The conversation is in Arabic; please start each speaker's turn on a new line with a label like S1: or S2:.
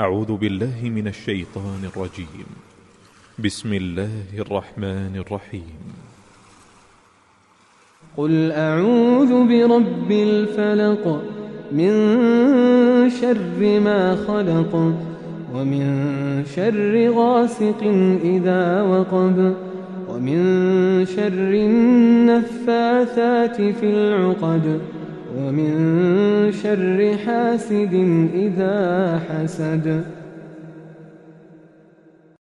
S1: أعوذ بالله من الشيطان الرجيم. بسم الله الرحمن الرحيم.
S2: قل أعوذ برب الفلق من شر ما خلق ومن شر غاسق إذا وقب ومن شر النفاثات في العقد ومن شر حاسد إذا حسد.